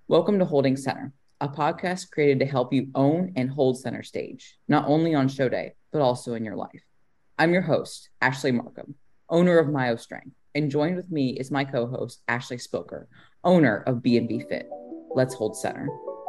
Welcome to Holding Center, a podcast created to help you own and hold center stage, not only on show day, but also in your life. I'm your host, Ashley Markham, owner of Myo Strength, and joined with me is my co-host, Ashley Spilker, owner of B&B Fit. Let's hold center.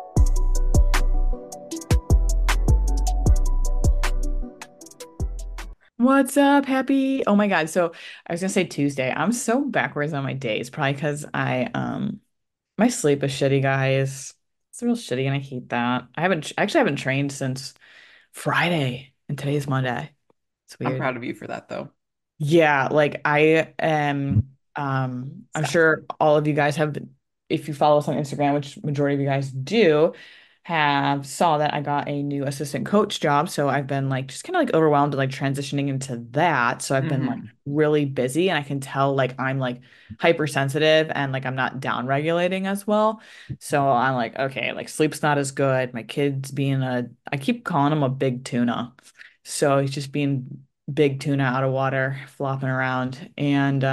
What's up? Happy. Oh my God. So I was gonna say Tuesday. I'm so backwards on my days, probably because I my sleep is shitty, guys. It's real shitty and I hate that. I haven't trained since Friday and today's Monday. It's I'm weird. proud of you for that, though. Yeah, like I am I'm Stop. sure all of you guys have, if you follow us on Instagram, which majority of you guys do, have saw that I got a new assistant coach job. So I've been like just kind of like overwhelmed and like transitioning into that. So I've been like Mm-hmm. really busy and I can tell like I'm like hypersensitive and like I'm not down regulating as well. So I'm like, okay, like sleep's not as good. My kid's being I keep calling him a big tuna. So he's just being big tuna out of water, flopping around. And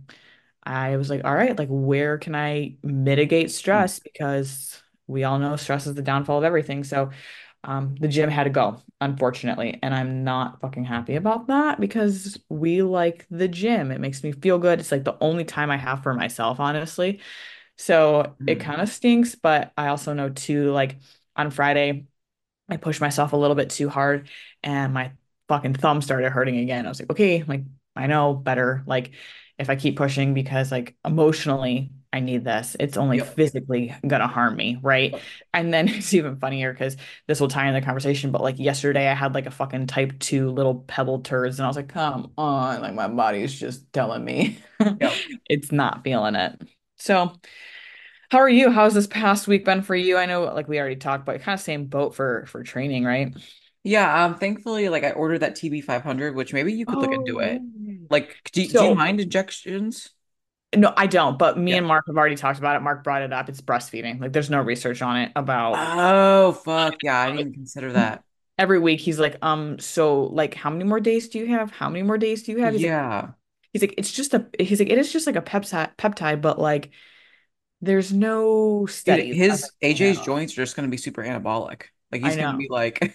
I was like, all right, like where can I mitigate stress? Because we all know stress is the downfall of everything. So the gym had to go, unfortunately. And I'm not fucking happy about that because we like the gym. It makes me feel good. It's like the only time I have for myself, honestly. So it Mm-hmm. kind of stinks, but I also know too, like on Friday, I pushed myself a little bit too hard and my fucking thumb started hurting again. I was like, okay, like I know better. Like if I keep pushing because like emotionally I need this, it's only Yep. physically gonna harm me, right? Yep. And then it's even funnier because this will tie in the conversation, but like yesterday I had like a fucking type 2 little pebble turds and I was like, come on, like my body's just telling me Yep. it's not feeling it. So how are you? How's this past week been for you? I know like we already talked, but kind of same boat for training, right? Yeah, thankfully, like I ordered that TB 500, which maybe you could look Oh, into it. right. Like, do you So, mind injections? no, I don't, but me Yeah. and Mark have already talked about it. Mark brought it up. It's breastfeeding. Like there's no research on it about Oh, fuck. Yeah, I didn't even consider that. every week he's like, so like how many more days do you have? How many more days do you have? Yeah. It's just it is just like a peptide, but like there's no Dude, studies as his I AJ's know. joints are just going to be super anabolic. Like, I he's going to know. be like,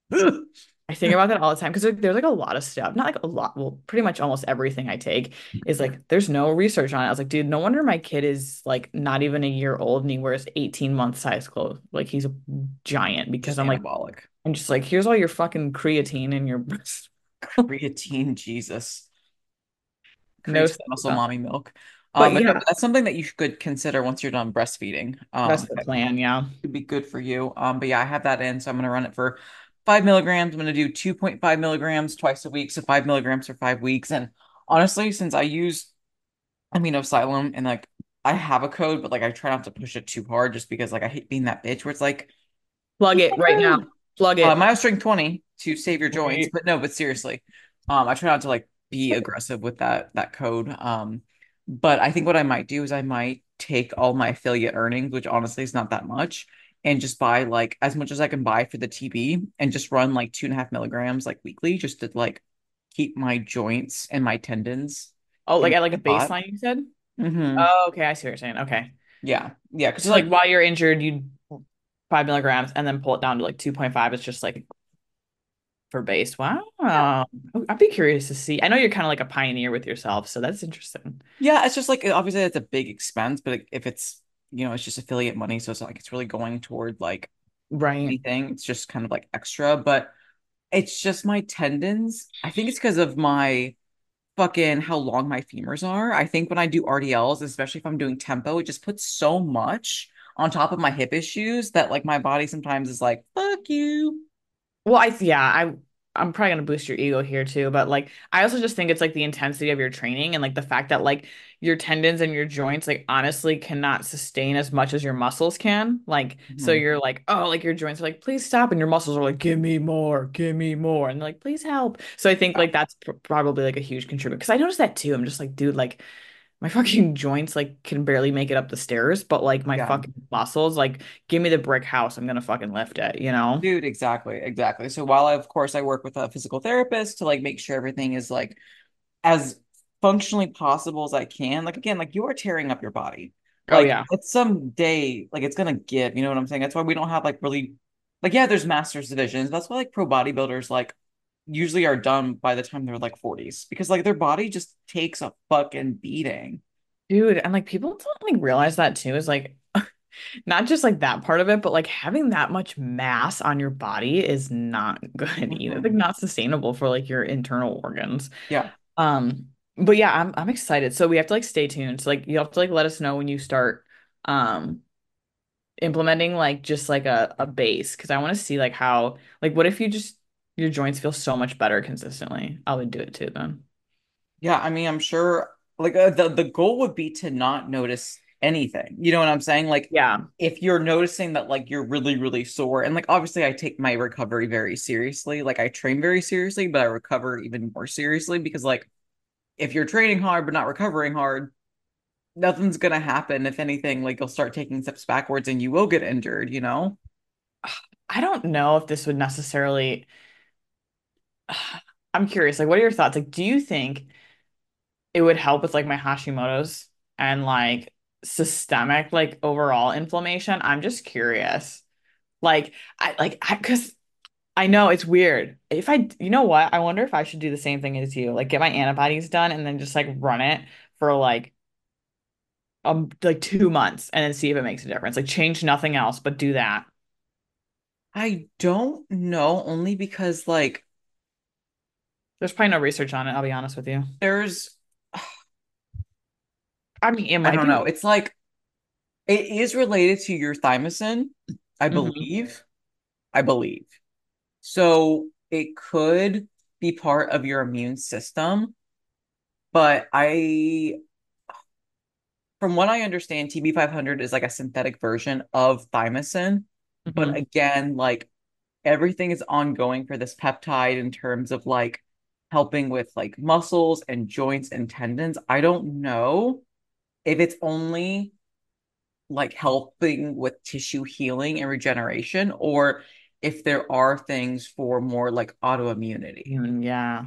I think about that all the time because there's like a lot of stuff, not like a lot, well, pretty much almost everything I take is like there's no research on it. I was like, dude, no wonder my kid is like not even a year old and he wears 18-month size clothes. Like he's a giant because just I'm like, anabolic. I'm just like, here's all your fucking creatine in your breast. Creatine, Jesus. No Creatine stuff muscle about. mommy milk. But But no, yeah, but that's something that you could consider once you're done breastfeeding. that's the That plan. Yeah. could be good for you. But yeah, I have that in, so I'm gonna run it for 5 milligrams. I'm gonna do 2.5 milligrams twice a week, so 5 milligrams for 5 weeks. And honestly, since I use Amino and like I have a code, but like I try not to push it too hard just because like I hate being that bitch where it's like, Plug "Here's it my right now. code." Plug it. Myo Strength 20 to save your joints, Right. but no, but seriously, I try not to like be aggressive with that code. But I think what I might do is I might take all my affiliate earnings, which honestly is not that much, and just buy like as much as I can buy for the TB and just run like 2.5 milligrams like weekly, just to like keep my joints and my tendons Oh, in like the at like a spot. baseline, you said? Mm-hmm. Oh, okay. I see what you're saying. Okay. Yeah, yeah, because So like like while you're injured, you 5 milligrams and then pull it down to like 2.5. It's just like for base. Wow. I'd be curious to see. I know you're kind of like a pioneer with yourself, so that's interesting. yeah, it's just like obviously it's a big expense, but if it's it's just affiliate money, so it's not like it's really going toward like Right. anything. It's just kind of like extra, but it's just my tendons. I think it's because of my fucking how long my femurs are. I think when I do RDLs, especially if I'm doing tempo, it just puts so much on top of my hip issues that like my body sometimes is like, fuck you. Well, I'm probably gonna boost your ego here too, but like I also just think it's like the intensity of your training and like the fact that like your tendons and your joints like honestly cannot sustain as much as your muscles can. Like so Mhm. you're like, oh, like your joints are like, please stop, and your muscles are like, give me more, and they're like, please help. So I think Yeah. like that's probably like a huge contributor because I noticed that too. I'm just like, dude, like my fucking joints like can barely make it up the stairs, but like my Yeah. fucking muscles, like give me the brick house, I'm gonna fucking lift it, you know? Dude, exactly, exactly. So while of course I work with a physical therapist to like make sure everything is like as functionally possible as I can. Like again, like you are tearing up your body. Oh Like yeah. it's some day, like it's gonna give, you know what I'm saying? That's why we don't have like really like yeah, there's masters divisions. That's why like pro bodybuilders like usually are done by the time they're like 40s because like their body just takes a fucking beating. Dude, and like people don't like realize that too is like not just like that part of it, but like having that much mass on your body is not good either. Like Mhm. not sustainable for like your internal organs. Yeah. But yeah, I'm excited. So we have to like stay tuned. So like you have to like let us know when you start um implementing like just like a base because I want to see like how like what if you just your joints feel so much better consistently. I would do it too then. Yeah, I mean, I'm sure like the goal would be to not notice anything. You know what I'm saying? Like Yeah. if you're noticing that like you're really sore and like obviously I take my recovery very seriously. Like I train very seriously, but I recover even more seriously because like if you're training hard but not recovering hard, nothing's gonna happen. If anything, like you'll start taking steps backwards and you will get injured, you know? I don't know if this would necessarily I'm curious, like what are your thoughts? Like do you think it would help with like my Hashimoto's and like systemic like overall inflammation? I'm just curious. Because I know it's weird. If I, you know what? I wonder if I should do the same thing as you, like get my antibodies done and then just like run it for like 2 months and then see if it makes a difference. Like change nothing else, but do that. I don't know, only because like There's probably no research on it, I'll be honest with you. there's I mean, it I might don't be. know. It's like it is related to your thymosin, I Mhm. believe. I believe. So it could be part of your immune system, but from what I understand, TB500 is like a synthetic version of thymosin. But Mhm. again, like everything is ongoing for this peptide in terms of like helping with like muscles and joints and tendons. I don't know if it's only like helping with tissue healing and regeneration or if there are things for more like autoimmunity. Yeah.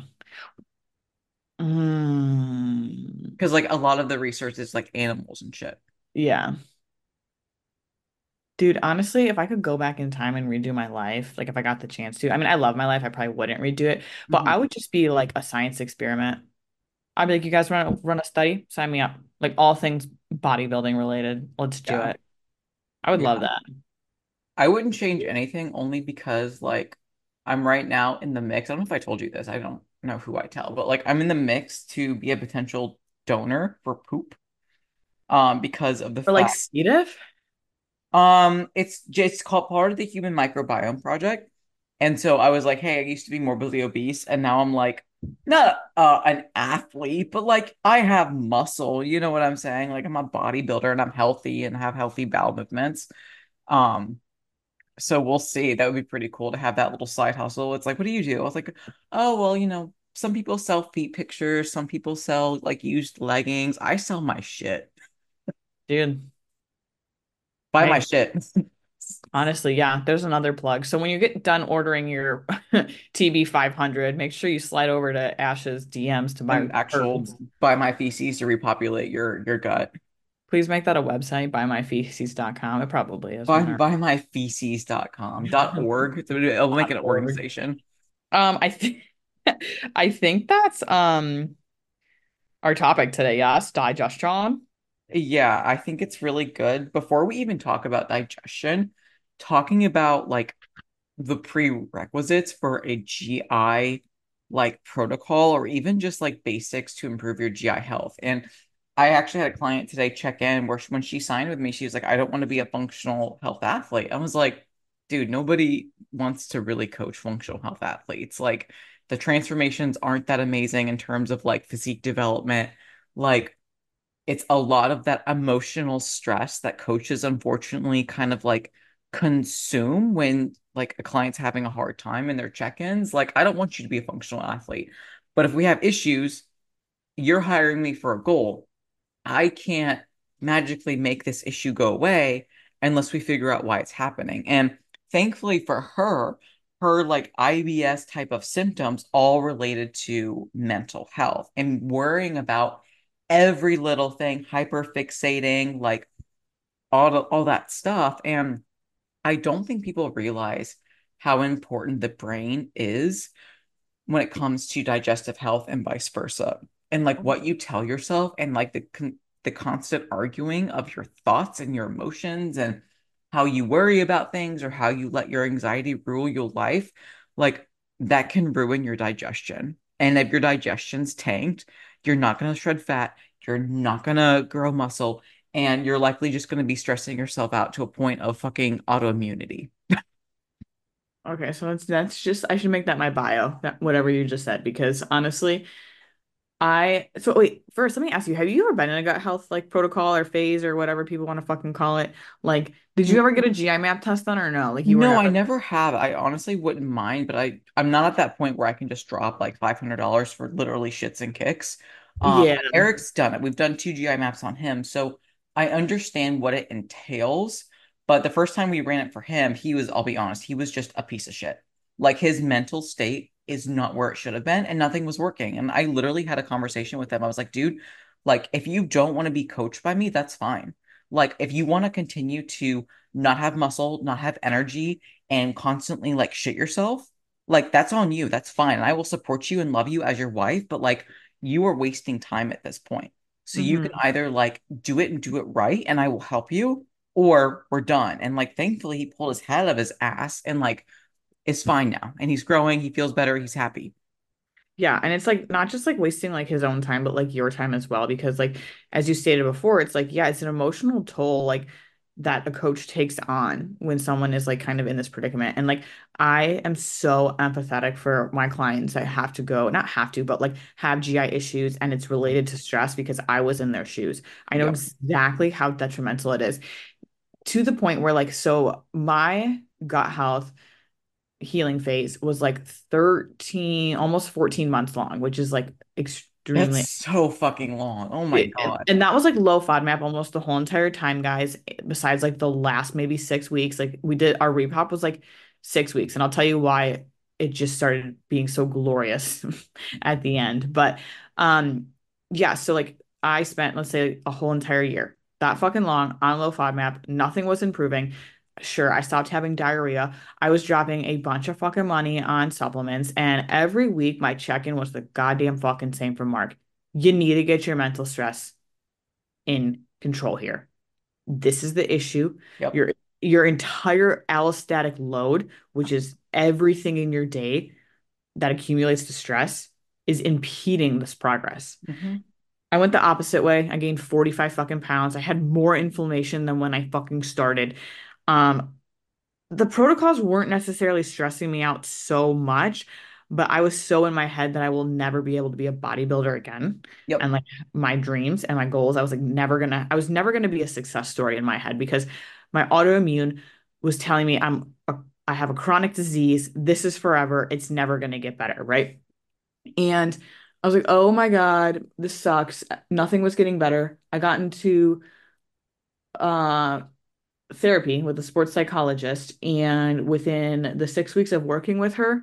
Mm. Because like a lot of the research is like animals and shit. Yeah. Dude, honestly, if I could go back in time and redo my life, like if I got the chance to, I mean, I love my life. I probably wouldn't redo it, but I Mhm. would just be like a science experiment. I'd be like, you guys run a study? Sign me up. Like all things bodybuilding related. Let's do Yeah. it. I would love Yeah. that. I wouldn't change anything only because like I'm right now in the mix. I don't know if I told you this. I don't know who I tell, but like I'm in the mix to be a potential donor for poop. Because of the For like fact C. diff? it's just called part of the Human Microbiome Project. And so I was like, hey, I used to be morbidly obese, and now I'm like not an athlete, but like I have muscle, you know what I'm saying? Like I'm a bodybuilder and I'm healthy and have healthy bowel movements. Um, so we'll see. That would be pretty cool to have that little side hustle. It's like, what do you do? I was like, oh, well, some people sell feet pictures, some people sell like used leggings. I sell my shit. Dude, Buy my hey, shit. honestly, yeah, there's another plug. So when you get done ordering your TB 500, make sure you slide over to Ash's DMs to buy And her. actual buy my feces to repopulate your gut. Please make that a website, buymyfeces.com. It probably is. Buy Whatever. buy my feces.com .org. It'll make an .org. organization. I think I think that's our topic today. Yes, digestion. Yeah, I think it's really good. Before we even talk about digestion, talking about like the prerequisites for a GI like protocol or even just like basics to improve your GI health. And I actually had a client today check in where when she signed with me, she was like, I don't want to be a functional health athlete. I was like, dude, nobody wants to really coach functional health athletes. Like the transformations aren't that amazing in terms of like physique development. Like it's a lot of that emotional stress that coaches unfortunately kind of like consume when like a client's having a hard time in their check-ins. Like, I don't want you to be a functional athlete, but if we have issues, you're hiring me for a goal. I can't magically make this issue go away unless we figure out why it's happening. And thankfully for her, her like IBS type of symptoms all related to mental health and worrying about every little thing, hyperfixating, like all that stuff. And I don't think people realize how important the brain is when it comes to digestive health and vice versa. And like what you tell yourself and like the constant arguing of your thoughts and your emotions and how you worry about things or how you let your anxiety rule your life, like that can ruin your digestion. And if your digestion's tanked, you're not going to shred fat, you're not going to grow muscle, and you're likely just going to be stressing yourself out to a point of fucking autoimmunity. Okay, so that's just I should make that my bio, that whatever you just said, because honestly, I so wait, first let me ask you, have you ever been in a gut health like protocol or phase or whatever people want to fucking call it? Like, did you ever get a GI map test done or no? Like you were No, I never. never have. I honestly wouldn't mind, but I'm not at that point where I can just drop like $500 for literally shits and kicks. Yeah. Eric's done it. We've done two GI maps on him, so I understand what it entails. But the first time we ran it for him, I'll be honest, he was just a piece of shit. Like his mental state is not where it should have been, and nothing was working. And I literally had a conversation with him. I was like, dude, like if you don't want to be coached by me, that's fine. Like if you want to continue to not have muscle, not have energy, and constantly like shit yourself, like that's on you. That's fine. And I will support you and love you as your wife, but like you are wasting time at this point. So you can Hmm. either like do it and do it right, and I will help you, or we're done. And like thankfully he pulled his head out of his ass and like is fine now. And he's growing, he feels better, he's happy. Yeah, and it's like not just like wasting like his own time, but like your time as well. Because like as you stated before, it's like, yeah, it's an emotional toll like that a coach takes on when someone is like kind of in this predicament. And like I am so empathetic for my clients that have to go, not have to, but like have GI issues and it's related to stress because I was in their shoes. I know Yep. exactly how detrimental it is to the point where like so my gut health healing phase was like 13, almost 14 months long, which is like That's extremely. so fucking long. Oh my God. And that was like low FODMAP almost the whole entire time, guys. Besides like the last maybe 6 weeks, like we did our repop was like 6 weeks, and I'll tell you why it just started being so glorious at the end. But um, yeah, so like I spent let's say a whole entire year that fucking long on low FODMAP. Nothing was improving. Sure, I stopped having diarrhea. I was dropping a bunch of fucking money on supplements, and every week my check-in was the goddamn fucking same from Mark. You need to get your mental stress in control here. This is the issue. Yep. Your entire allostatic load, which is everything in your day that accumulates to stress, is impeding this progress. Hmm. I went the opposite way. I gained 45 fucking pounds. I had more inflammation than when I fucking started. Um, the protocols weren't necessarily stressing me out so much, but I was so in my head that I will never be able to be a bodybuilder again. And Yep. like my dreams and my goals, I was never gonna be a success story in my head because my autoimmune was telling me I have a chronic disease. This is forever. It's never gonna get better, right? And I was like, oh my God, this sucks. Nothing was getting better. I got into uh therapy with a sports psychologist, and within the 6 weeks of working with her,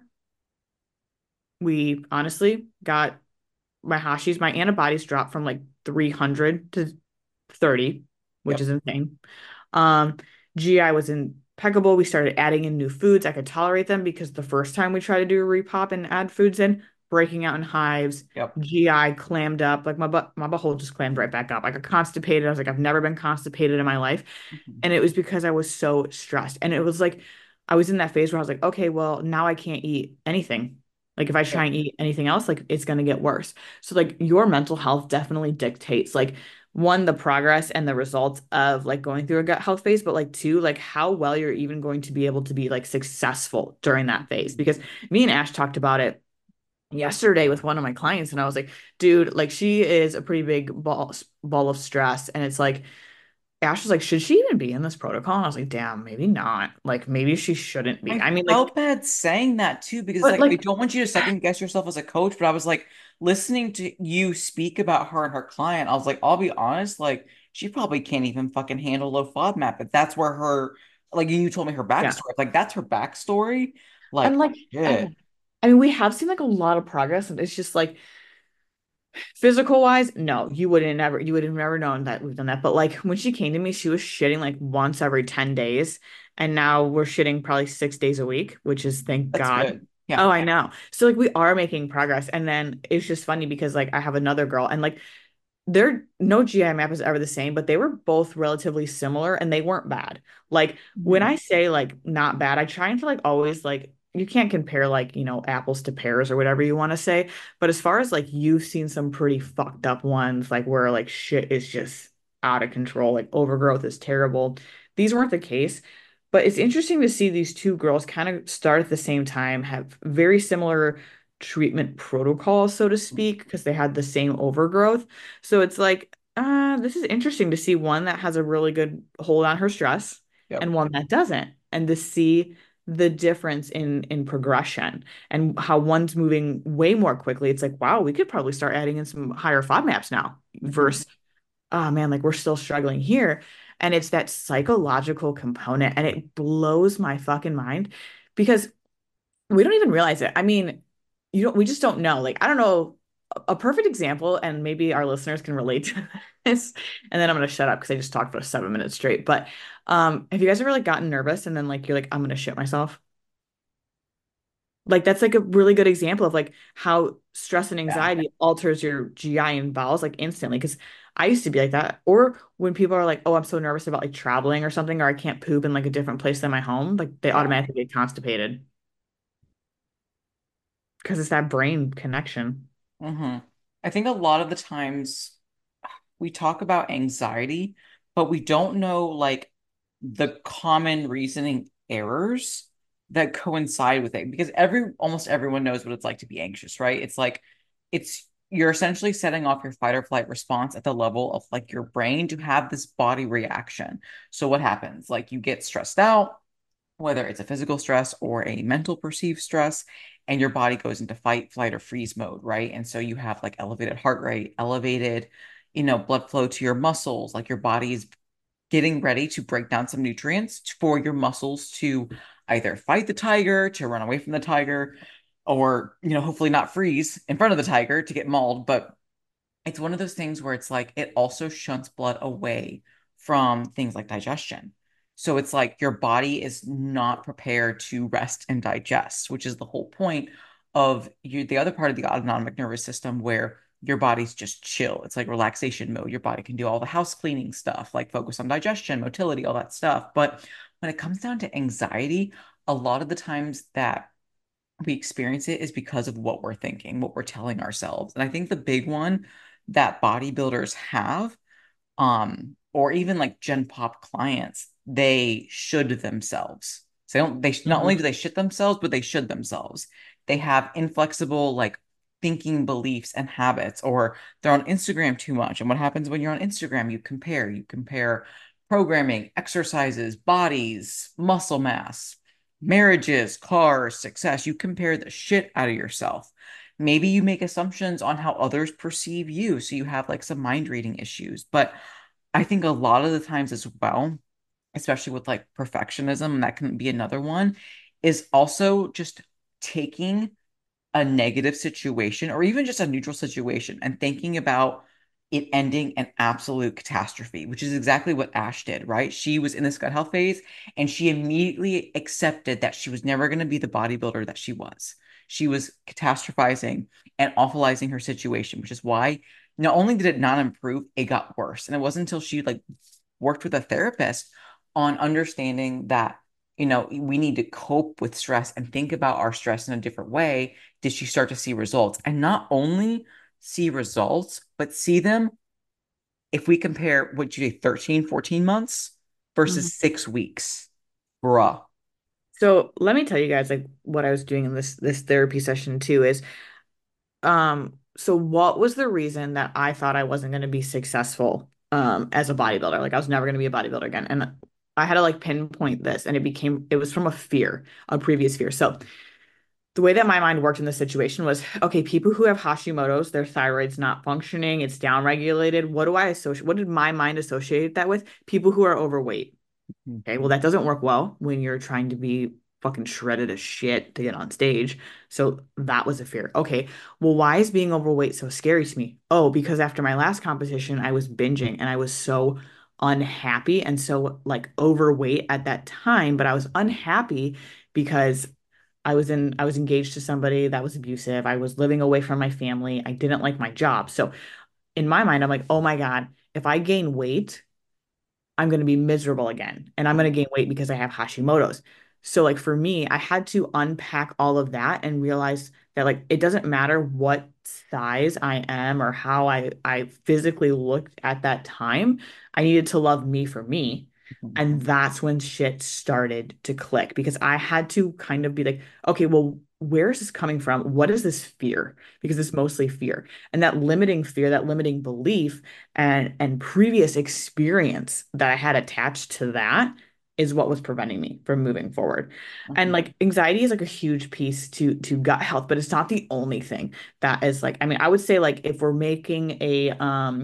we honestly got my antibodies dropped from like 300 to 30, which Yep. is insane. Um, GI was impeccable. We started adding in new foods. I could tolerate them because the first time we tried to do a repop and add foods in, breaking out in hives, Yep. GI clammed up, like my butthole just clammed right back up. I got constipated. I was like, I've never been constipated in my life. Mhm. And it was because I was so stressed. And it was like I was in that phase where I was like, okay, well, now I can't eat anything. Like if I try Yep. and eat anything else, like it's gonna get worse. So like your mental health definitely dictates like one, the progress and the results of like going through a gut health phase, but like two, like how well you're even going to be able to be like successful during that phase. Because me and Ash talked about it yesterday with one of my clients, and I was like, dude, like she is a pretty big ball of stress. And it's like Ash was like, should she even be in this protocol? And I was like, damn, maybe not. Like maybe she shouldn't be. I I mean, like, felt bad saying that too because but like I like, don't want you to second guess yourself as a coach, but I was like listening to you speak about her and her client. I was like, I'll be honest, like she probably can't even fucking handle low FODMAP, but that's where her like you told me her yeah. backstory. Like that's her backstory. And Like like, shit. I mean, we have seen like a lot of progress, and it's just like Physical wise, no, you would have never known that we've done that. But like when she came to me, she was shitting like once every 10 days. And now we're shitting probably 6 days a week, which is thank That's God. good. Yeah. Oh, I know. So like we are making progress. And then it's just funny because like I have another girl and like their no GI map is ever the same, but they were both relatively similar and they weren't bad. Like when Mhm. I say like not bad, I try and to like always like you can't compare like, apples to pears or whatever you want to say. But as far as like you've seen some pretty fucked up ones, like where like shit is just out of control, like overgrowth is terrible. These weren't the case. But it's interesting to see these two girls kind of start at the same time, have very similar treatment protocols, so to speak, because they had the same overgrowth. So it's like, this is interesting to see one that has a really good hold on her stress Yep. and one that doesn't, and to see the difference in progression and how one's moving way more quickly. It's like, wow, we could probably start adding in some higher FODMAPs now Mhm. versus, oh man, like we're still struggling here. And it's that psychological component, and it blows my fucking mind because we don't even realize it. I mean, we just don't know. Like, I don't know a perfect example, and maybe our listeners can relate to this. And then I'm gonna shut up because I just talked for 7 minutes straight. But have you guys ever like gotten nervous and then like you're like, I'm gonna shit myself? Like that's like a really good example of like how stress and Yeah. anxiety alters your GI and bowels like instantly. Because I used to be like that. Or when people are like, oh, I'm so nervous about like traveling or something, or I can't poop in like a different place than my home, like they Yeah. automatically get constipated because it's that brain connection. hmm I think a lot of the times we talk about anxiety, but we don't know like the common reasoning errors that coincide with it because almost everyone knows what it's like to be anxious, right? It's you're essentially setting off your fight or flight response at the level of like your brain to have this body reaction. So what happens? Like you get stressed out, whether it's a physical stress or a mental perceived stress, and your body goes into fight, flight, or freeze mode, right? And so you have like elevated heart rate, elevated, blood flow to your muscles, like your body is getting ready to break down some nutrients for your muscles to either fight the tiger, to run away from the tiger, or, hopefully not freeze in front of the tiger to get mauled. But it's one of those things where it's like it also shunts blood away from things like digestion. So it's like your body is not prepared to rest and digest, which is the whole point of the other part of the autonomic nervous system where your body's just chill. It's like relaxation mode. Your body can do all the house cleaning stuff, like focus on digestion, motility, all that stuff. But when it comes down to anxiety, a lot of the times that we experience it is because of what we're thinking, what we're telling ourselves. And I think the big one that bodybuilders have, or even like Gen Pop clients, they should themselves. So not only Mhm. do they shit themselves, but they should themselves. They have inflexible like thinking beliefs and habits, or they're on Instagram too much. And what happens when you're on Instagram? You compare programming, exercises, bodies, muscle mass, marriages, cars, success. You compare the shit out of yourself. Maybe you make assumptions on how others perceive you. So you have like some mind reading issues. But I think a lot of the times as well, especially with like perfectionism, and that can be another one, is also just taking a negative situation or even just a neutral situation and thinking about it ending an absolute catastrophe, which is exactly what Ash did, right? She was in this gut health phase and she immediately accepted that she was never going to be the bodybuilder that she was. She was catastrophizing and awfulizing her situation, which is why not only did it not improve, it got worse. And it wasn't until she like worked with a therapist on understanding that, we need to cope with stress and think about our stress in a different way did she start to see results. And not only see results, but see them if we compare what you did 13, 14 months Mhm. versus 6 weeks. Bruh. So let me tell you guys like what I was doing in this therapy session too is so what was the reason that I thought I wasn't going to be successful as a bodybuilder? Like I was never going to be a bodybuilder again. And I had to like pinpoint this and it was from a fear, a previous fear. So the way that my mind worked in this situation was, okay, people who have Hashimoto's, their thyroid's not functioning, it's downregulated. What did my mind associate that with? People who are overweight. Okay, well, that doesn't work well when you're trying to be fucking shredded as shit to get on stage. So that was a fear. Okay, well, why is being overweight so scary to me? Oh, because after my last competition, I was binging and I was so unhappy and so like overweight at that time, but I was unhappy because I was engaged to somebody that was abusive. I was living away from my family. I didn't like my job. So in my mind, I'm like, oh my God, if I gain weight, I'm going to be miserable again. And I'm going to gain weight because I have Hashimoto's. So, like, for me, I had to unpack all of that and realize that, like, it doesn't matter what size I am or how I physically looked at that time. I needed to love me for me. Mhm. And that's when shit started to click because I had to kind of be like, okay, well, where is this coming from? What is this fear? Because it's mostly fear. And that limiting fear, that limiting belief, and previous experience that I had attached to that is what was preventing me from moving forward. And Mhm. like anxiety is like a huge piece to gut health, but it's not the only thing that is like, I mean, I would say like if we're making a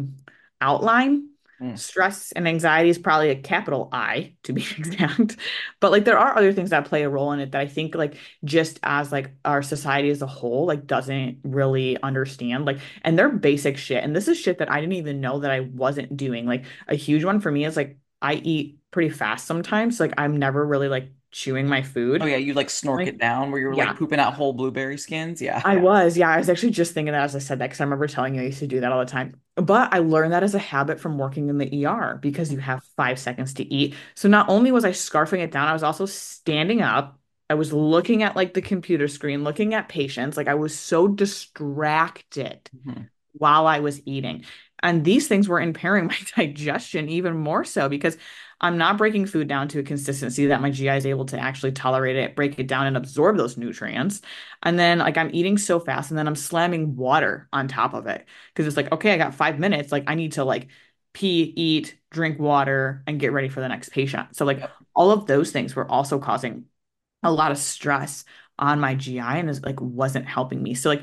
outline, Mm. stress and anxiety is probably a capital I to be exact. But like there are other things that play a role in it that I think like just as like our society as a whole like doesn't really understand. Like and they're basic shit. And this is shit that I didn't even know that I wasn't doing. Like a huge one for me is like I eat pretty fast sometimes. Like I'm never really like chewing my Oh food. yeah, you like snork Like, it down where you're like yeah, pooping out whole blueberry skins. Yeah. yeah, I was actually just thinking that as I said that because I remember telling you I used to do that all the time. But I learned that as a habit from working in the ER because you have 5 seconds to eat. So not only was I scarfing it down, I was also standing up. I was looking at like the computer screen, looking at patients. Like I was so distracted Mhm. while I was eating. And these things were impairing my digestion even more so because I'm not breaking food down to a consistency that my GI is able to actually tolerate it, break it down, and absorb those nutrients. And then, like, I'm eating so fast, and then I'm slamming water on top of it because it's like, okay, I got 5 minutes. Like, I need to, like, pee, eat, drink water, and get ready for the next patient. So, like, Yep. all of those things were also causing a lot of stress on my GI and is like wasn't helping me. So like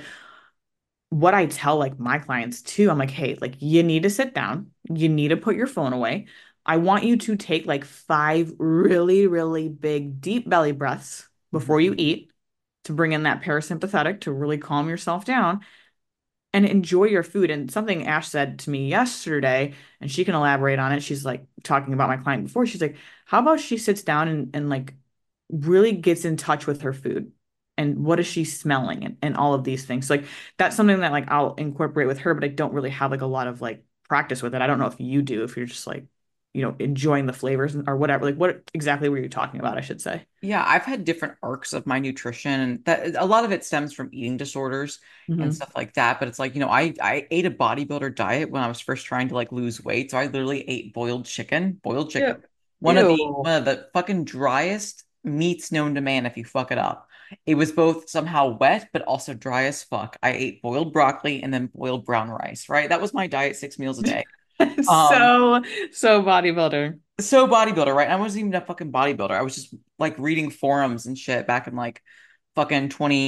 what I tell like my clients too, I'm like, hey, like you need to sit down, you need to put your phone away. I want you to take like 5 really big deep belly breaths before Mhm. you eat to bring in that parasympathetic to really calm yourself down and enjoy your food. And something Ash said to me yesterday, and she can elaborate on it. She's like talking about my client before. She's like, how about she sits down and like really gets in touch with her food and what is she smelling and all of these things. So, like that's something that like I'll incorporate with her, but I don't really have like a lot of like practice with it. I don't know if you do, if you're just like, enjoying the flavors or whatever. Like what exactly were you talking about, I should say? Yeah, I've had different arcs of my nutrition, and that a lot of it stems from eating disorders and Hmm. stuff like that. But it's like, I ate a bodybuilder diet when I was first trying to like lose weight. So I literally ate boiled chicken, boiled chicken. Yeah. One of the Ew. one of the fucking driest meats known to man if you fuck it up. It was both somehow wet but also dry as fuck. I ate boiled broccoli and then boiled brown rice, right? That was my diet, 6 meals a day. Um, So, so bodybuilder. so bodybuilder, right? I wasn't even a fucking bodybuilder. I was just like reading forums and shit back in like fucking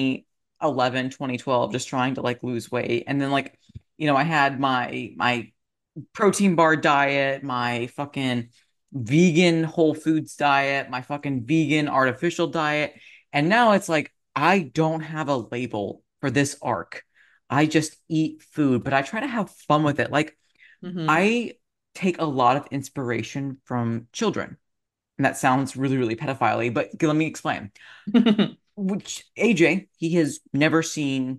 2011, 2012, just trying to like lose weight. And then like, I had my protein bar diet, my fucking vegan whole foods diet, my fucking vegan artificial diet. And now it's like I don't have a label for this arc. I just eat food, but I try to have fun with it. Like Hmm. I take a lot of inspiration from children. And that sounds really, really pedophile but let me explain. Which AJ, he has never seen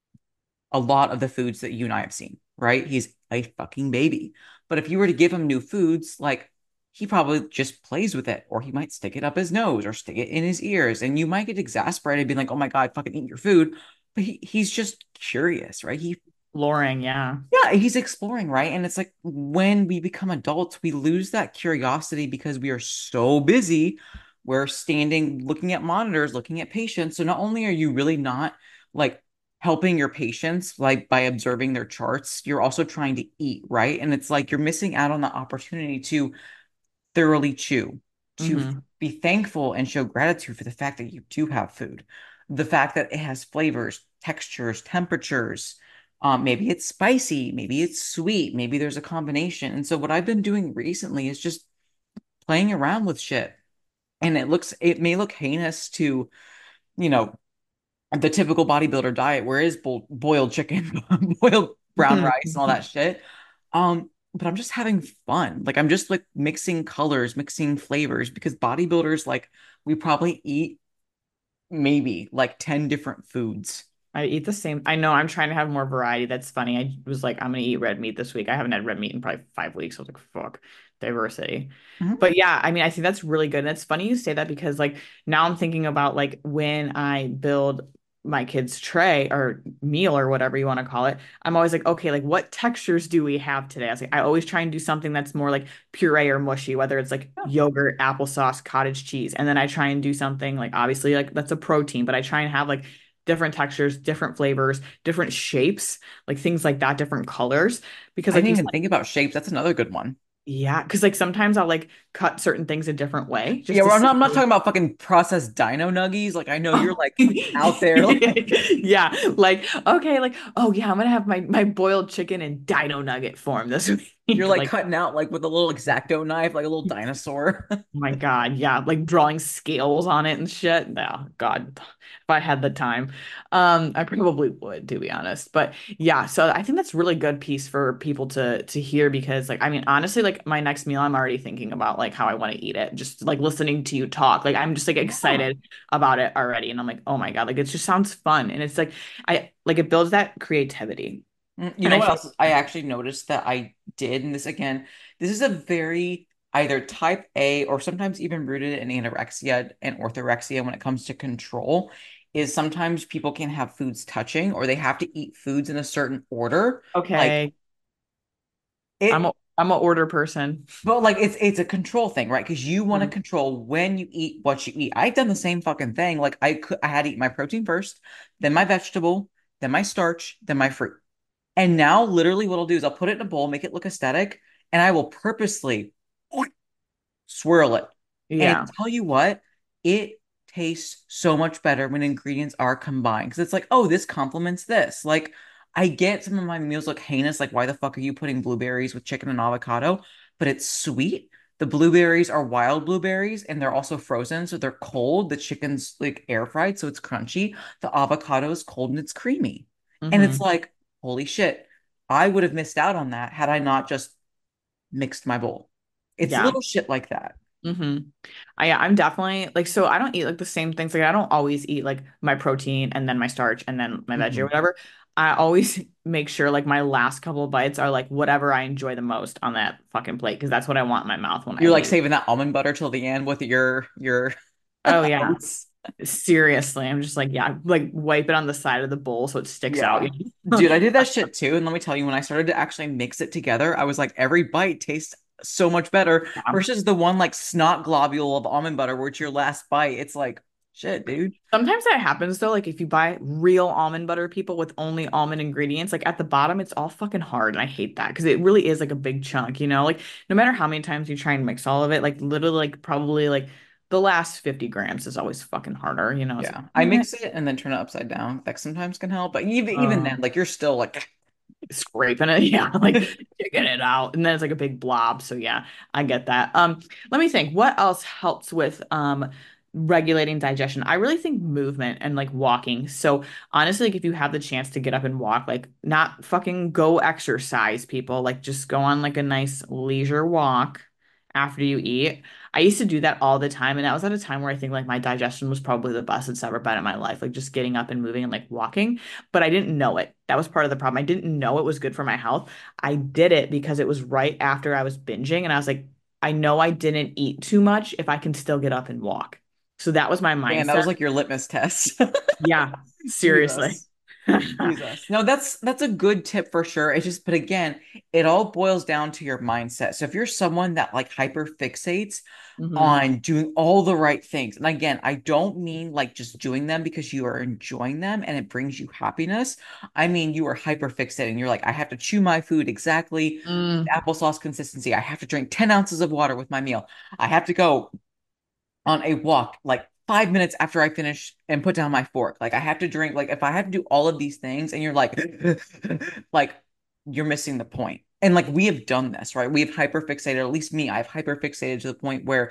a lot of the foods that you and I have seen, right? He's a fucking baby. But if you were to give him new foods, like he probably just plays with it, or he might stick it up his nose or stick it in his ears. And you might get exasperated, being like, oh my God, fucking eat your food. But he's just curious, right? Loring, yeah. Yeah, he's exploring, right? And it's like when we become adults, we lose that curiosity because we are so busy. We're standing, looking at monitors, looking at patients. So not only are you really not like helping your patients like by observing their charts, you're also trying to eat, right? And it's like you're missing out on the opportunity to thoroughly chew, to Hmm. be thankful and show gratitude for the fact that you do have food, the fact that it has flavors, textures, temperatures. Maybe it's spicy, maybe it's sweet, maybe there's a combination. And so, what I've been doing recently is just playing around with shit. And it may look heinous to, you know, the typical bodybuilder diet where it is boiled chicken, boiled brown rice and all that shit. But I'm just having fun. Like I'm just like mixing colors, mixing flavors because bodybuilders like we probably eat maybe like 10 different foods. I eat the same. I know I'm trying to have more variety. That's funny. I was like, I'm gonna eat red meat this week. I haven't had red meat in probably 5 weeks. I was like, fuck, diversity. Mhm. But yeah, I mean, I think that's really good. And it's funny you say that because like now I'm thinking about like when I build my kid's tray or meal or whatever you want to call it, I'm always like, okay, like what textures do we have today? I was like, I always try and do something that's more like puree or mushy, whether it's like yogurt, applesauce, cottage cheese. And then I try and do something like obviously like that's a protein, but I try and have like different textures, different flavors, different shapes, like things like that, different colors. Because I like didn't you even said, think about shapes. That's another good one. yeah, because like sometimes I'll like cut certain things a different way Yeah, just to well, see. I'm not talking about fucking processed dino nuggies. Like I know you're Oh. like out there, like Yeah, like okay, like oh yeah, I'm gonna have my boiled chicken in dino nugget form this you're week. like Like cutting out like with a little X-Acto knife, like a little dinosaur. my God, yeah, like drawing scales on it and shit. No, God, if I had the time, I probably would, to be honest. But yeah, so I think that's really good piece for people to hear because, like, I mean, honestly, like my next meal, I'm already thinking about like how I want to eat it. Just like listening to you talk, like I'm just like Yeah. excited about it already, and I'm like, oh my God, like it just sounds fun, and it's like I like it builds that creativity, You and know I what feel else I actually noticed that I did, and this again, this is a very either type A or sometimes even rooted in anorexia and orthorexia when it comes to control, is sometimes people can have foods touching or they have to eat foods in a certain order. Like okay. I'm a it, I'm a order person. but like it's a control thing, right? Because you want to Mhm. control when you eat what you eat. I've done the same fucking thing. Like I had to eat my protein first, then my vegetable, then my starch, then my fruit. And now, literally, what I'll do is I'll put it in a bowl, make it look aesthetic, and I will purposely swirl it. And Yeah. tell you what, it tastes so much better when ingredients are combined. Because it's like, oh, this complements this. Like, I get some of my meals look heinous. Like, why the fuck are you putting blueberries with chicken and avocado? But it's sweet. The blueberries are wild blueberries and they're also frozen. So they're cold. The chicken's like air fried. So it's crunchy. The avocado is cold and it's creamy. And it's Hmm. like, holy shit. I would have missed out on that had I not just mixed my bowl. It's Yeah. little shit like that. Hmm. I'm definitely like so I don't eat like the same things. Like I don't always eat like my protein and then my starch and then my veggie or Mhm. whatever. I always make sure like my last couple of bites are like whatever I enjoy the most on that fucking plate because that's what I want in my mouth when I You're like leave. saving that almond butter till the end with your Oh yeah. oats. Seriously. I'm just like, yeah, like wipe it on the side of the bowl so it sticks out. Yeah. Dude, I did that shit too. And let me tell you, when I started to actually mix it together, I was like, every bite tastes so much better Yeah. versus the one like snot globule of almond butter where it's your last bite. It's like, shit, dude. Sometimes that happens though, like if you buy real almond butter people with only almond ingredients, like at the bottom it's all fucking hard and I hate that because it really is like a big chunk, you know? Like no matter how many times you try and mix all of it, like literally like probably like the last 50 grams is always fucking harder, you know? It's Yeah. I like, mix it and then turn it upside down. That sometimes can help. But even then, uh, like you're still like, scraping it, yeah, like digging it out, and then it's like a big blob. So yeah, I get that. Let me think. What else helps with regulating digestion? I really think movement and like walking. So honestly, like if you have the chance to get up and walk, like not fucking go exercise, people, like just go on like a nice leisure walk after you eat. I used to do that all the time, and that was at a time where I think like my digestion was probably the best it's ever been in my life, like just getting up and moving and like walking, but I didn't know it. That was part of the problem. I didn't know it was good for my health. I did it because it was right after I was binging, and I was like, I know I didn't eat too much if I can still get up and walk. So that was my man, that was mindset. like your litmus test. Yeah, seriously. Jesus. Jesus. No, that's a good tip for sure. It's just, but again, it all boils down to your mindset. So if you're someone that like hyper fixates Hmm. on doing all the right things, and again, I don't mean like just doing them because you are enjoying them and it brings you happiness. I mean you are hyper fixating. You're like, I have to chew my food exactly Mm, applesauce consistency. I have to drink 10 ounces of water with my meal. I have to go on a walk like 5 minutes after I finish and put down my fork. Like I have to drink, like if I have to do all of these things and you're like, like you're missing the point. And like we have done this, right? We have hyperfixated, at least me, I've hyperfixated to the point where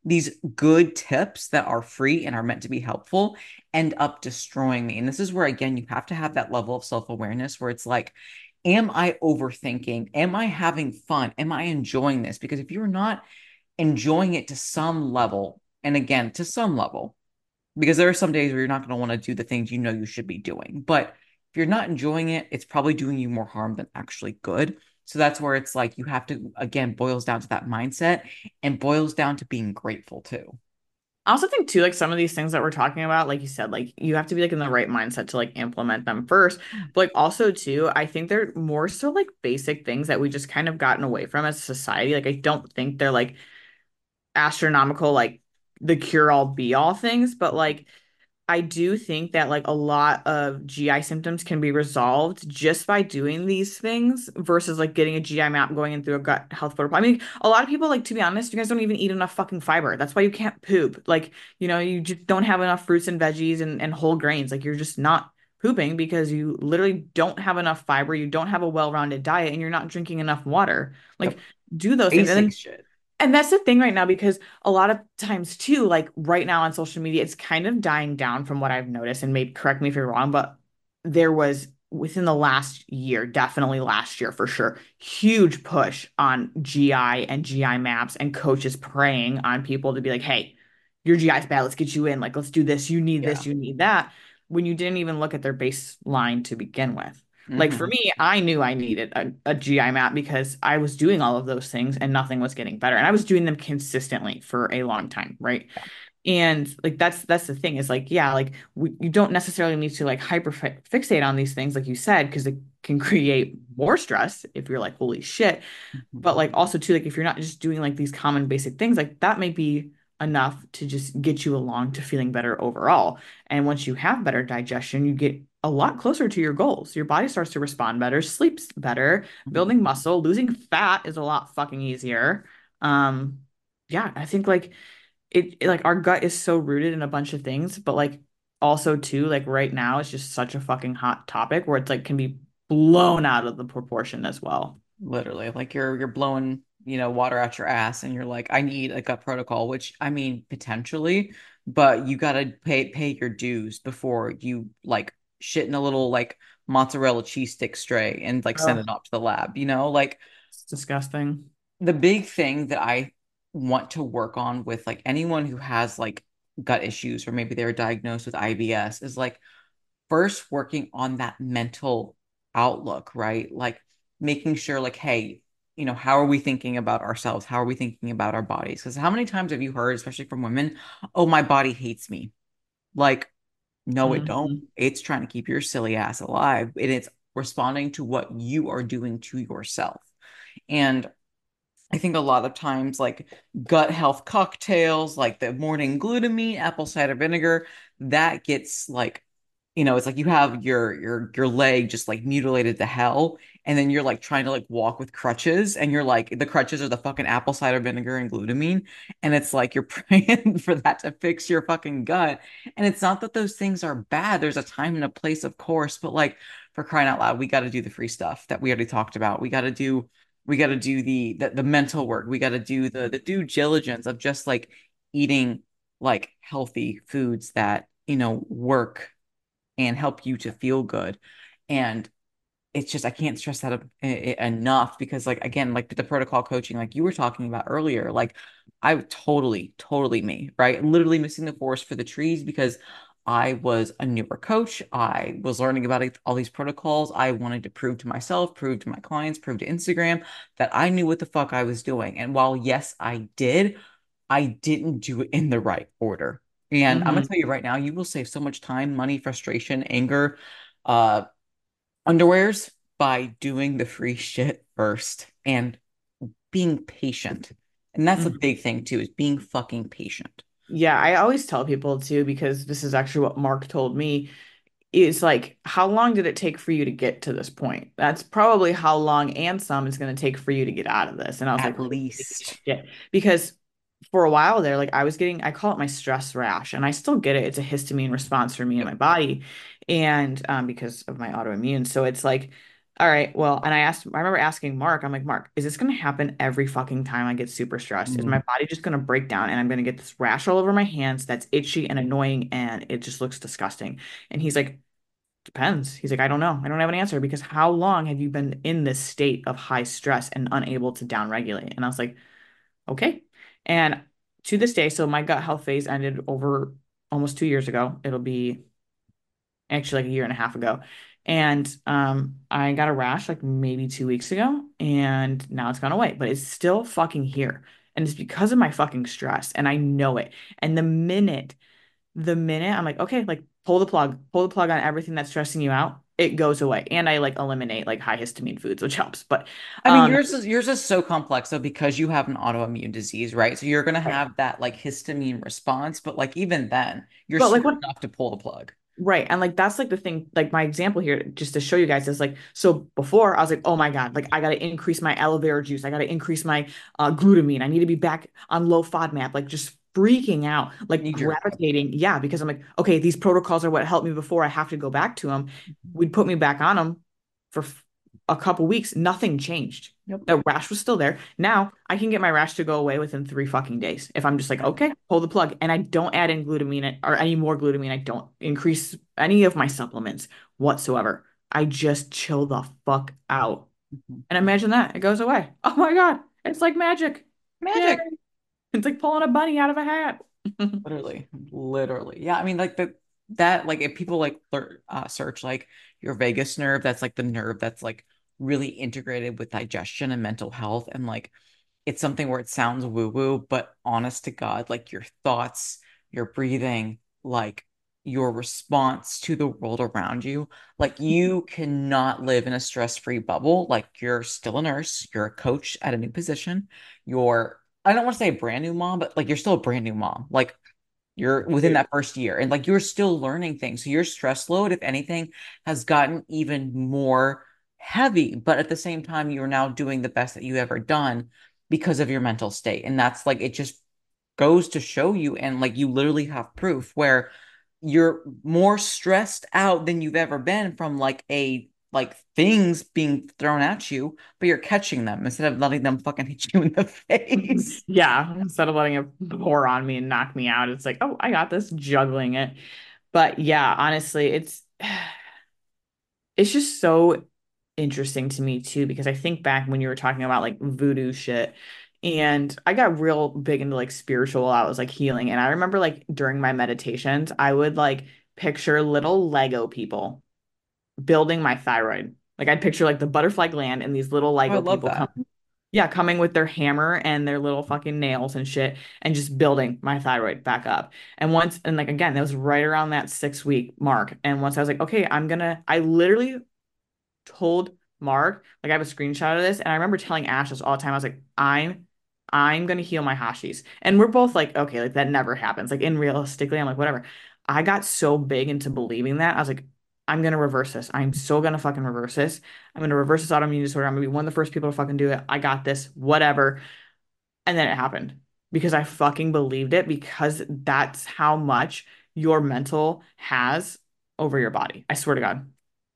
these good tips that are free and are meant to be helpful end up destroying me. And this is where, again, you have to have that level of self-awareness where it's like, am I overthinking? Am I having fun? Am I enjoying this? Because if you're not enjoying it to some level, and again, to some level, because there are some days where you're not going to want to do the things you know you should be doing. But if you're not enjoying it, it's probably doing you more harm than actually good. So that's where it's like you have to, again, boils down to that mindset and boils down to being grateful too. I also think too, like some of these things that we're talking about, like you said, like you have to be like in the right mindset to like implement them first. But like also too, I think they're more so like basic things that we just kind of gotten away from as a society. Like I don't think they're like astronomical, like the cure all be all things, but like I do think that like a lot of GI symptoms can be resolved just by doing these things versus like getting a GI map going in through a gut health protocol. I mean, a lot of people, like to be honest, you guys don't even eat enough fucking fiber. That's why you can't poop. Like, you just don't have enough fruits and veggies and whole grains. Like you're just not pooping because you literally don't have enough fiber, you don't have a well-rounded diet, and you're not drinking enough water. Like Yep. do those things. And Basic then shit. and that's the thing right now, because a lot of times too, like right now on social media, it's kind of dying down from what I've noticed. And maybe correct me if you're wrong, but there was within the last year, definitely last year for sure, huge push on GI and GI maps and coaches preying on people to be like, hey, your GI is bad. Let's get you in. Like, let's do this. You need Yeah. this. You need that. When you didn't even look at their baseline to begin with. Like for Hmm. me, I knew I needed a GI map because I was doing all of those things and nothing was getting better. And I was doing them consistently for a long time, right? And like that's the thing is like, yeah, like you don't necessarily need to like hyper fixate on these things, like you said, because it can create more stress if you're like, holy shit. Hmm. But like also too, like if you're not just doing like these common basic things, like that may be enough to just get you along to feeling better overall. And once you have better digestion, you get a lot closer to your goals. Your body starts to respond better, sleeps better, Hmm. building muscle, losing fat is a lot fucking easier. Um, yeah, I think like like our gut is so rooted in a bunch of things, but like also too, like right now it's just such a fucking hot topic where it's like can be blown out of the proportion as well. Literally, like you're blowing, water out your ass and you're like, I need a gut protocol, which I mean, potentially, but you gotta pay your dues before you like shit in a little like mozzarella cheese stick tray and like send Oh, it off to the lab, Like it's disgusting. the big thing that I want to work on with like anyone who has like gut issues or maybe they're diagnosed with IBS is like first working on that mental outlook, right? Like making sure, like, hey, how are we thinking about ourselves? How are we thinking about our bodies? Because how many times have you heard, especially from women, oh, my body hates me? Like, no, it don't. Mhm. It's trying to keep your silly ass alive, and it's responding to what you are doing to yourself. And I think a lot of times, like gut health cocktails, like the morning glutamine, apple cider vinegar, that gets like, it's like you have your leg just like mutilated to hell, and then you're like trying to like walk with crutches, and you're like the crutches are the fucking apple cider vinegar and glutamine, and it's like you're praying for that to fix your fucking gut. And it's not that those things are bad. There's a time and a place, of course, but like for crying out loud, we got to do the free stuff that we already talked about. We got to do the mental work. We got to do the due diligence of just like eating like healthy foods that, work and help you to feel good. And it's just I can't stress that enough because like again, like the protocol coaching like you were talking about earlier, like I totally me, right? Literally missing the forest for the trees because I was a newer coach. I was learning about all these protocols. I wanted to prove to myself, prove to my clients, prove to Instagram that I knew what the fuck I was doing. And while yes, I didn't do it in the right order. And I'm gonna Mhm. tell you right now, you will save so much time, money, frustration, anger, uh, underwears by doing the free shit first and being patient. And that's a Mhm. big thing too, is being fucking patient. Yeah, I always tell people too, because this is actually what Mark told me, is like, how long did it take for you to get to this point? That's probably how long and some it's going to take for you to get out of this. And I was like, At holy least. shit. Because for a while there, like I was getting, I call it my stress rash, and I still get it. It's a histamine response for me and Yep. my body. And because of my autoimmune. So it's like, All right. Well, and I remember asking Mark, I'm like, Mark, is this going to happen every fucking time I get super stressed? Is my Mhm. body just going to break down and I'm going to get this rash all over my hands that's itchy and annoying and it just looks disgusting? And he's like, depends. He's like, I don't know. I don't have an answer because how long have you been in this state of high stress and unable to downregulate? And I was like, okay. And to this day, so my gut health phase ended over almost 2 years ago. It'll be actually like a year and a half ago. And I got a rash like maybe 2 weeks ago, and now it's gone away, but it's still fucking here. And it's because of my fucking stress, and I know it. And the minute I'm like, okay, like pull the plug on everything that's stressing you out, it goes away. And I like eliminate like high histamine foods, which helps. But I mean, um, yours is so complex though because you have an autoimmune disease, right? So you're gonna right. have that like histamine response, but like even then, you're But like smart what enough to pull the plug. Right. And like that's like the thing, like my example here, just to show you guys is like, so before I was like, oh my God, like I gotta increase my aloe vera juice. I gotta increase my glutamine. I need to be back on low FODMAP, like just freaking out, like Knee jerk. gravitating. Yeah, because I'm like, okay, these protocols are what helped me before. I have to go back to them. We'd put me back on them for a couple weeks. Nothing changed. Yep. The rash was still there. Now I can get my rash to go away within 3 fucking days. If I'm just like, okay, pull the plug. And I don't add in glutamine or any more glutamine. I don't increase any of my supplements whatsoever. I just chill the fuck out. Mhm. And imagine that. It goes away. Oh my God. It's like magic. Yay. Magic. It's like pulling a bunny out of a hat. Literally, literally. Yeah, I mean, like the that like if people like search like your vagus nerve, that's like the nerve that's like really integrated with digestion and mental health, and like it's something where it sounds woo-woo, but honest to God, like your thoughts, your breathing, like your response to the world around you, like you cannot live in a stress-free bubble. Like you're still a nurse, you're a coach at a new position, you're I don't want to say a brand new mom, but like you're still a brand new mom. Like you're within Dude. that first year and like you're still learning things. So your stress load, if anything, has gotten even more heavy. But at the same time, you're now doing the best that you've ever done because of your mental state. And that's like it just goes to show you, and like you literally have proof where you're more stressed out than you've ever been from like a like things being thrown at you, but you're catching them instead of letting them fucking hit you in the face. Yeah, instead of letting it pour on me and knock me out, it's like, oh, I got this, juggling it. But yeah, honestly, it's just so interesting to me too, because I think back when you were talking about like voodoo shit, and I got real big into like spiritual, I was like healing. And I remember like during my meditations, I would like picture little Lego people building my thyroid. Like I'd picture like the butterfly gland and these little Oh, I Lego love people that. coming. Yeah, coming with their hammer and their little fucking nails and shit and just building my thyroid back up. And once, and like again, that was right around that 6 week mark. And once I was like, okay, I literally told Mark, like I have a screenshot of this, and I remember telling Ash this all the time. I was like, I'm gonna heal my Hashis. And we're both like, okay, like that never happens. Like in realistically, I'm like, whatever. I got so big into believing that. I was like, I'm gonna reverse this. I'm so gonna fucking reverse this. I'm gonna reverse this autoimmune disorder. I'm gonna be one of the first people to fucking do it. I got this, whatever. And then it happened because I fucking believed it because that's how much your mental has over your body. I swear to God.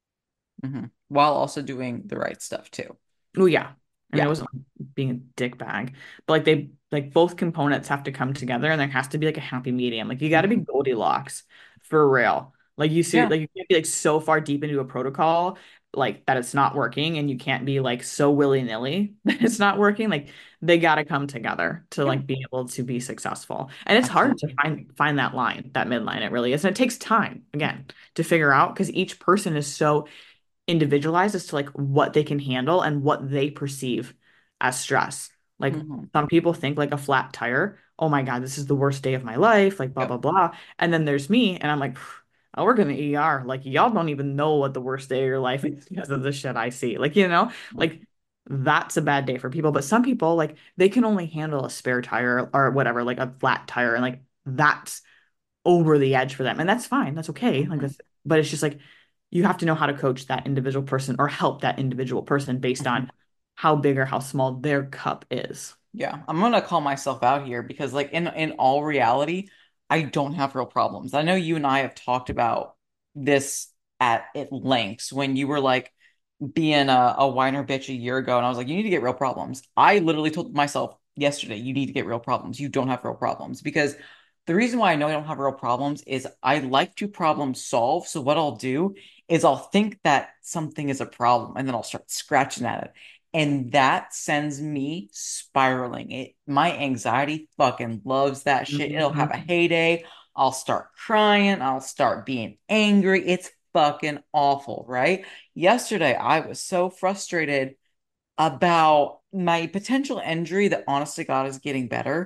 While also doing the right stuff too. Oh yeah. And it Yeah. wasn't like being a dick bag. But like they like both components have to come together and there has to be like a happy medium. Like you gotta be Mhm. Goldilocks for real. Like you see Yeah. like you can't be like so far deep into a protocol like that it's not working and you can't be like so willy-nilly that it's not working. Like they gotta come together to Yeah. like be able to be successful. And it's hard to Absolutely. find that line, that midline. It really is. And it takes time again to figure out because each person is so individualized as to like what they can handle and what they perceive as stress. Like Hmm. some people think like a flat tire, oh my God, this is the worst day of my life, like blah, Yep. blah, blah. And then there's me, and I'm like, I work in the ER. Like, y'all don't even know what the worst day of your life is because of the shit I see. Like, like that's a bad day for people. But some people, like, they can only handle a spare tire or whatever, like a flat tire. And like, that's over the edge for them. And that's fine. That's okay. Like Hmm. that's, but it's just like you have to know how to coach that individual person or help that individual person based Hmm. on how big or how small their cup is. Yeah. I'm gonna call myself out here because like in all reality, I don't have real problems. I know you and I have talked about this at lengths when you were like being a whiner bitch a year ago, and I was like, you need to get real problems. I literally told myself yesterday, you need to get real problems. You don't have real problems. Because the reason why I know I don't have real problems is I like to problem solve. So what I'll do is I'll think that something is a problem and then I'll start scratching at it. And that sends me spiraling. My anxiety fucking loves that shit. It'll have a Mhm. heyday. I'll start crying. I'll start being angry. It's fucking awful, right? Yesterday, I was so frustrated about my potential injury that honest to God is getting better.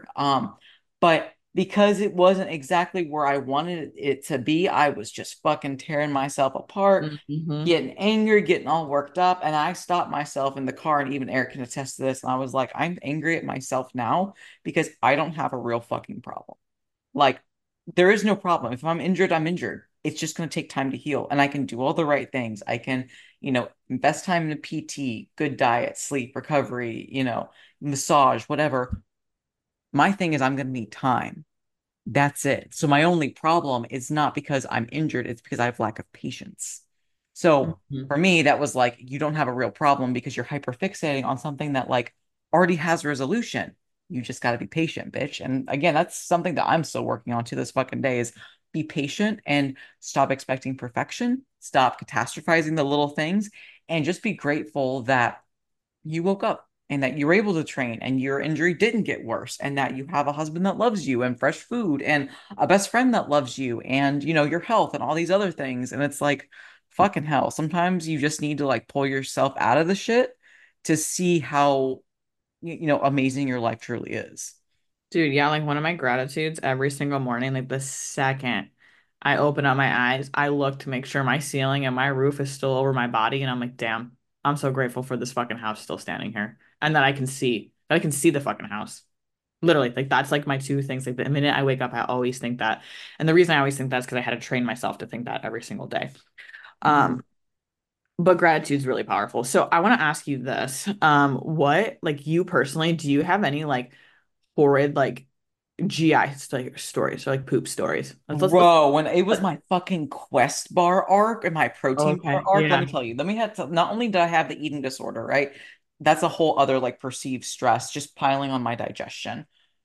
But because it wasn't exactly where I wanted it to be, I was just fucking tearing myself apart, Mhm. getting angry, getting all worked up. And I stopped myself in the car, and even Eric can attest to this. And I was like, I'm angry at myself now because I don't have a real fucking problem. Like, there is no problem. If I'm injured, I'm injured. It's just going to take time to heal. And I can do all the right things. I can, invest time in a PT, good diet, sleep, recovery, massage, whatever. My thing is, I'm going to need time. That's it. So my only problem is not because I'm injured, it's because I have lack of patience. So for Mhm. me, that was like, you don't have a real problem because you're hyperfixating on something that like already has resolution. You just got to be patient, bitch. And again, that's something that I'm still working on to this fucking day is be patient and stop expecting perfection, stop catastrophizing the little things, and just be grateful that you woke up and that you were able to train and your injury didn't get worse and that you have a husband that loves you and fresh food and a best friend that loves you and your health and all these other things. And it's like fucking hell, sometimes you just need to like pull yourself out of the shit to see how amazing your life truly is. Dude, yeah, like one of my gratitudes every single morning, like the second I open up my eyes, I look to make sure my ceiling and my roof is still over my body, and I'm like, damn, I'm so grateful for this fucking house still standing here. And that I can see the fucking house. Literally, like that's like my two things. Like the minute I wake up, I always think that. And the reason I always think that is because I had to train myself to think that every single day. Mhm. Um, but gratitude's really powerful. So I want to ask you this. What, like you personally, do you have any like horrid like GI like stories or like poop stories? Let's Bro, when it was my fucking Quest bar arc and my protein bar okay. arc, let me Yeah. tell you, let me have to, not only did I have the eating disorder, right? That's a whole other like perceived stress just piling on my digestion.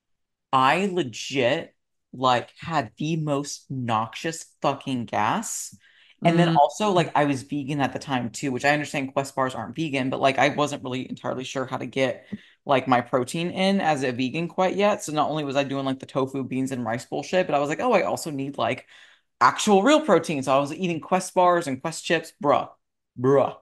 I legit like had the most noxious fucking gas. And then Mm, also like I was vegan at the time too, which I understand Quest bars aren't vegan, but like I wasn't really entirely sure how to get like my protein in as a vegan quite yet. So not only was I doing like the tofu, beans, and rice bullshit, but I was like, oh, I also need like actual real protein. So I was eating Quest bars and Quest chips. Bruh.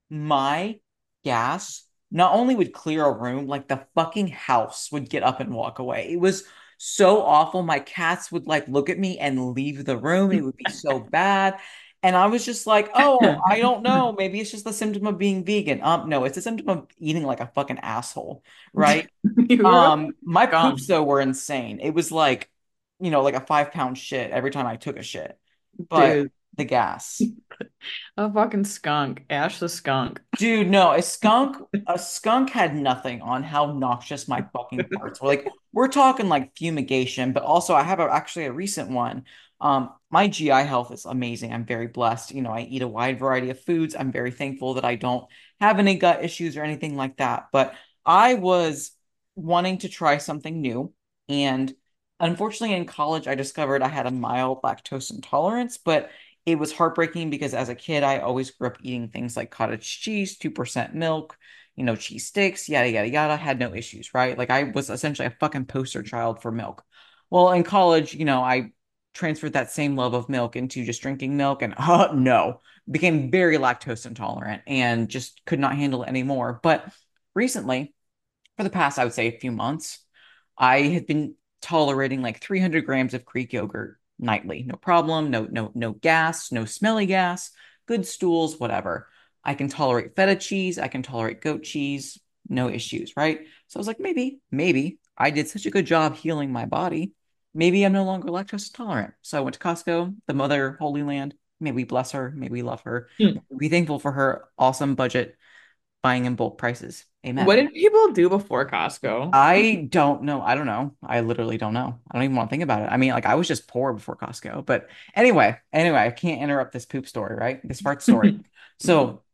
My gas not only would clear a room, like the fucking house would get up and walk away. It was so awful. My cats would like look at me and leave the room. It would be so bad. And I was just like, oh, I don't know. Maybe it's just a symptom of being vegan. No, it's a symptom of eating like a fucking asshole, right? you were a My skunk, poops though were insane. It was like, like a 5 pound shit every time I took a shit. But dude. the gas. A fucking skunk. Ash the skunk. Dude, no, a skunk had nothing on how noxious my fucking parts were. Like, we're talking like fumigation, but also I have actually a recent one. My GI health is amazing. I'm very blessed. I eat a wide variety of foods. I'm very thankful that I don't have any gut issues or anything like that. But I was wanting to try something new, and unfortunately, in college, I discovered I had a mild lactose intolerance, but it was heartbreaking because as a kid, I always grew up eating things like cottage cheese, 2% milk, cheese sticks, yada, yada, yada, had no issues, right? Like I was essentially a fucking poster child for milk. Well, in college, I transferred that same love of milk into just drinking milk and no, became very lactose intolerant and just could not handle it anymore. But recently, for the past, I would say a few months, I had been tolerating like 300 grams of Greek yogurt nightly. No problem. No, no, no gas, no smelly gas, good stools, whatever. I can tolerate feta cheese. I can tolerate goat cheese. No issues, right? So I was like, maybe I did such a good job healing my body. Maybe I'm no longer lactose intolerant. So I went to Costco, the mother holy land. May we bless her. May we love her. Hmm. Be thankful for her awesome budget buying in bulk prices. What Amen. did people do before Costco? I don't know. I don't know. I literally don't know. I don't even want to think about it. I mean, like I was just poor before Costco. But anyway, I can't interrupt this poop story, right? This fart story. So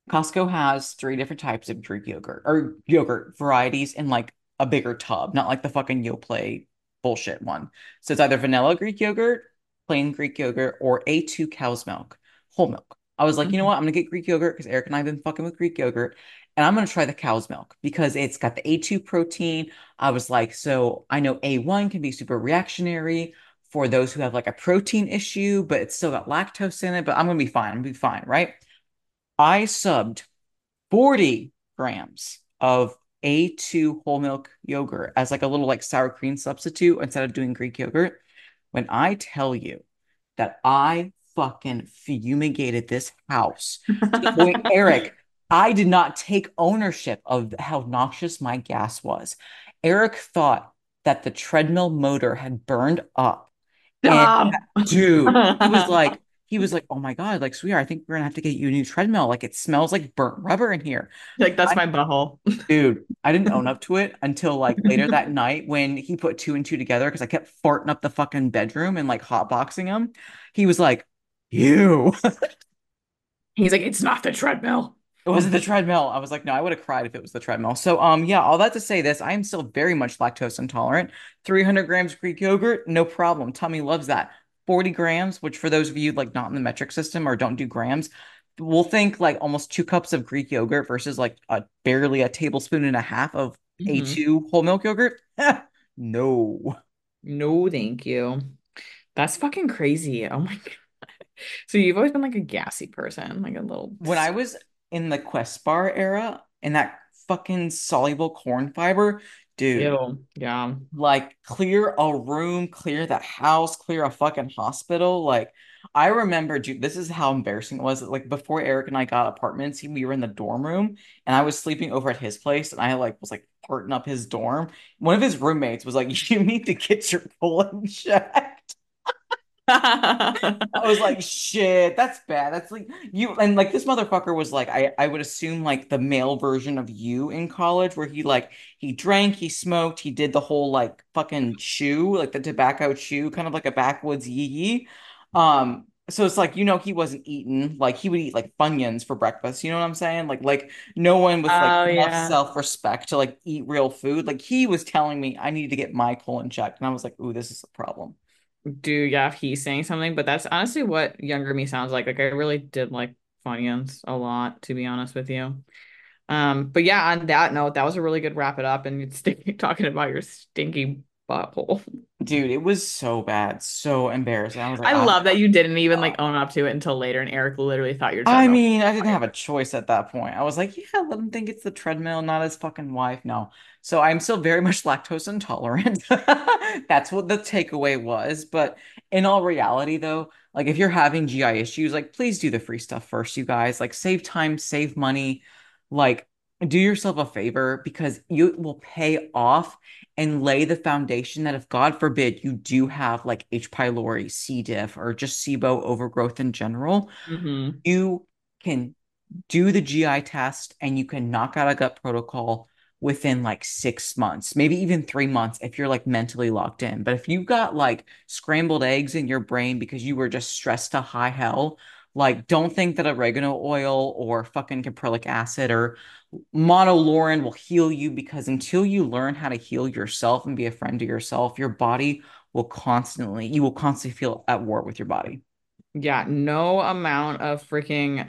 Costco has three different types of Greek yogurt or yogurt varieties in like a bigger tub, not like the fucking Yoplait bullshit one. So it's either vanilla Greek yogurt, plain Greek yogurt, or A2 cow's milk, whole milk. I was like, you know Mhm. what? I'm gonna get Greek yogurt because Eric and I have been fucking with Greek yogurt, and I'm gonna try the cow's milk because it's got the A2 protein. I was like, so I know A1 can be super reactionary for those who have like a protein issue, but it's still got lactose in it, but I'm gonna be fine. I'm gonna be fine, right? I subbed 40 grams of A2 whole milk yogurt as like a little like sour cream substitute instead of doing Greek yogurt. When I tell you that I fucking fumigated this house to the point, Eric, I did not take ownership of how noxious my gas was. Eric thought that the treadmill motor had burned up. And Stop. dude, he was like, oh my God, like, sweetheart, I think we're gonna have to get you a new treadmill. Like, it smells like burnt rubber in here. Like that's I, my butthole. dude, I didn't own up to it until like later that night when he put two and two together because I kept farting up the fucking bedroom and like hotboxing him. He was like, "You." He's like, it's not the treadmill. It wasn't the treadmill. I was like, no, I would have cried if it was the treadmill. So, yeah, all that to say this, I am still very much lactose intolerant. 300 grams Greek yogurt, no problem. Tummy loves that. 40 grams, which for those of you like not in the metric system or don't do grams, we'll think like almost 2 cups of Greek yogurt versus like barely a tablespoon and a half of Hmm. A2 whole milk yogurt. No. No, thank you. That's fucking crazy. Oh my God. So you've always been like a gassy person, like a little. When I was in the Quest bar era and that fucking soluble corn fiber, dude. Ew. Yeah. Like clear a room, clear the house, clear a fucking hospital. Like I remember, dude, this is how embarrassing it was. Like before Eric and I got apartments, we were in the dorm room and I was sleeping over at his place and I like was like parting up his dorm. One of his roommates was like, "You need to get your colon checked." I was like, shit, that's bad. That's like you and like this motherfucker was like I would assume like the male version of you in college where he like he drank, he smoked, he did the whole like fucking chew, like the tobacco chew, kind of like a backwoods yee yee. So it's like he wasn't eating like he would eat like Funyuns for breakfast, you know what I'm saying? Like no one with like Oh enough yeah. self-respect to like eat real food. Like he was telling me I needed to get my colon checked and I was like, "Ooh, this is a problem." Dude, yeah, if he's saying something, but that's honestly what younger me sounds like. Like I really did like Funyuns a lot, to be honest with you. But yeah, on that note, that was a really good wrap it up and it's talking about your stinky butthole. Dude, it was so bad, so embarrassing. I was like, I oh love that you didn't even God. like own up to it until later, and Eric literally thought your I treadmill. mean, I didn't have a choice at that point. I was like, yeah, let him think it's the treadmill, not his fucking wife. No. So I'm still very much lactose intolerant. That's what the takeaway was. But in all reality, though, like if you're having GI issues, like please do the free stuff first, you guys. Like save time, save money. Like do yourself a favor because you will pay off and lay the foundation that if God forbid you do have like H. pylori, C. diff, or just SIBO overgrowth in general, Hmm. you can do the GI test and you can knock out a gut protocol within like 6 months, maybe even 3 months if you're like mentally locked in. But if you've got like scrambled eggs in your brain because you were just stressed to high hell, like don't think that oregano oil or fucking caprylic acid or monolaurin will heal you because until you learn how to heal yourself and be a friend to yourself, you will constantly feel at war with your body. Yeah, no amount of freaking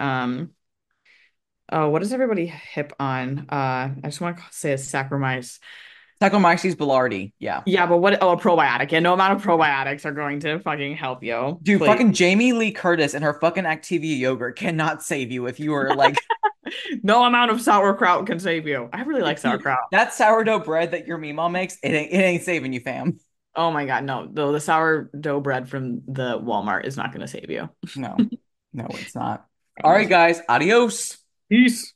oh, what is everybody hip on? I just want to say a Saccharomyces. Saccharomyces boulardii. Yeah. Yeah, but what? Oh, a probiotic. Yeah, no amount of probiotics are going to fucking help you. Dude, Please. fucking Jamie Lee Curtis and her fucking Activia yogurt cannot save you if you are like No amount of sauerkraut can save you. I really like sauerkraut. that sourdough bread that your Mima makes, it ain't saving you, fam. Oh my God, no. The sourdough bread from the Walmart is not going to save you. No, no, it's not. All right, Promise. guys, adios. Peace.